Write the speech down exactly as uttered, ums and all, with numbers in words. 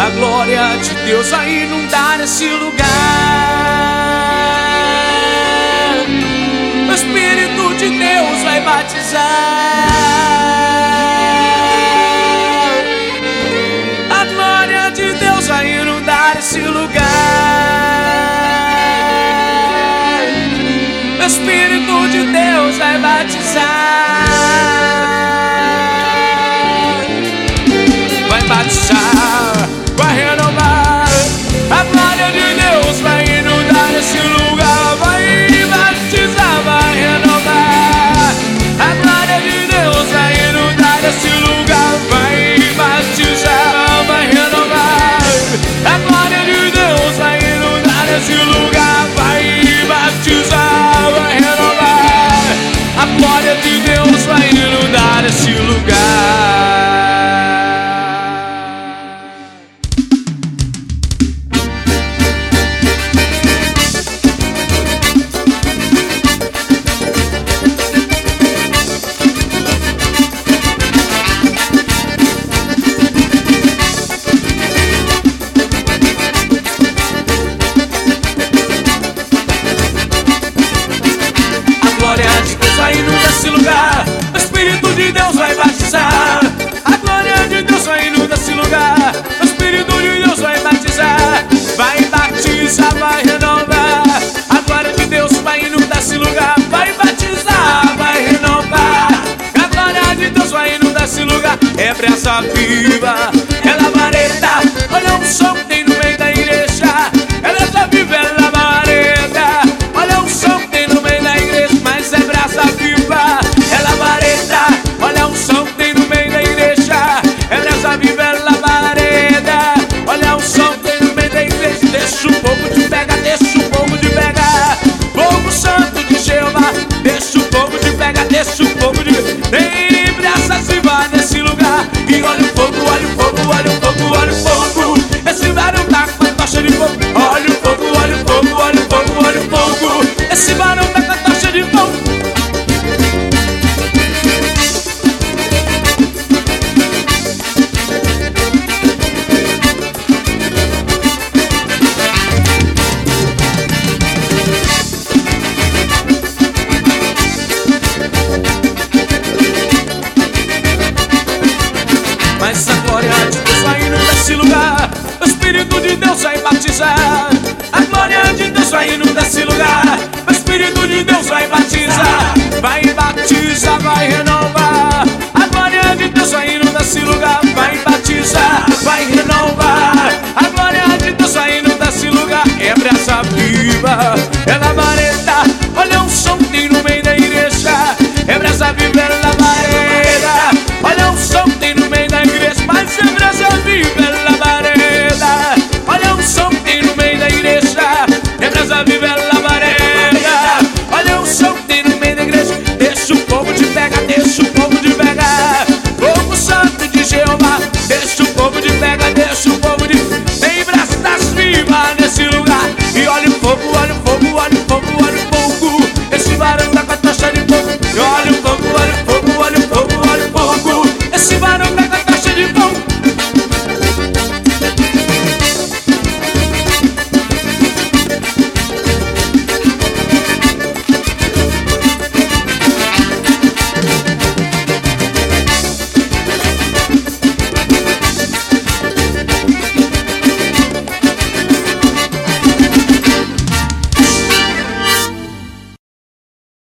A glória de Deus vai inundar esse lugar. O Espírito de Deus vai batizar. A glória de Deus vai inundar esse lugar. O Espírito de Deus vai batizar. Vai batizar, vai renovar. A glória de Deus vai inundar esse lugar. Vai batizar, vai renovar. A glória de Deus vai inundar esse lugar. Vai batizar, vai renovar. A glória de Deus vai inundar esse lugar. Vai batizar, vai renovar. A glória de Deus vai inundar esse lugar. O Espírito de Deus vai batizar. A glória de Deus vai inundar esse lugar. O Espírito de Deus vai batizar. Vai batizar, vai renovar. A glória de Deus vai inundar esse lugar. Vai batizar, vai renovar. A glória de Deus vai inundar esse lugar. É brasa viva, é labareda. Olha o som que tem no meio da igreja. É brasa viva, é labareda. Olha o som que tem no meio da igreja. Mas é brasa viva, é labareda. Olha o som que tem no meio da igreja. É brasa viva, é labareda. Olha o som que tem no meio da igreja. Deixa o povo de pegar, deixa o povo de pegar. Povo santo de Jeová. Deixa o povo de pegar, deixa o povo de... Tem brasa viva nesse lugar. E olha o fogo, olha o fogo, olha o fogo, olha o fogo. Esse varão tá com a tocha de fogo. Olha o fogo, olha o fogo, olha o fogo, olha o fogo. Esse varão tá com a tocha de fogo. Mas a glória de Deus vai inundar esse lugar. O Espírito de Deus vai batizar. A glória de Deus vai inundar esse lugar. O Espírito de Deus vai batizar. Vai batizar, vai renovar.